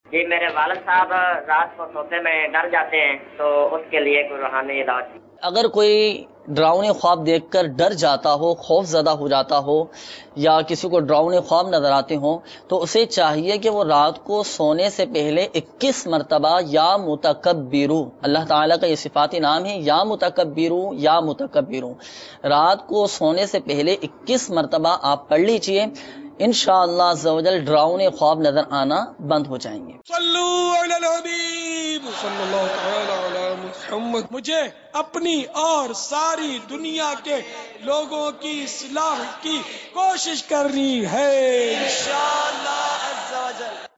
जी मेरे वालिद साहब रात को सोते में डर जाते हैं, तो उसके लिए कोई रूहानी इलाज। अगर कोई डरावने ख्वाब देखकर डर जाता हो, खौफजदा हो जाता हो, या किसी को डरावने ख्वाब नजर आते हो, तो उसे चाहिए कि वो रात को सोने से पहले 21 मरतबा या मुतकब्बिरू, अल्लाह ताला का ये सिफाती नाम है, या मुतकब्बिरू या मुतकब्बिरू, रात को सोने से पहले 21 मरतबा आप पढ़ लीजिए। इंशाअल्लाह अज़्ज़वजल डरावने ख्वाब नजर आना बंद हो जाएंगे। सल्लू अलल हबीब सल्लल्लाहु तआला अला मुहम्मद। मुझे अपनी और सारी दुनिया के लोगों की इस्लाह की कोशिश करनी है इंशाअल्लाह।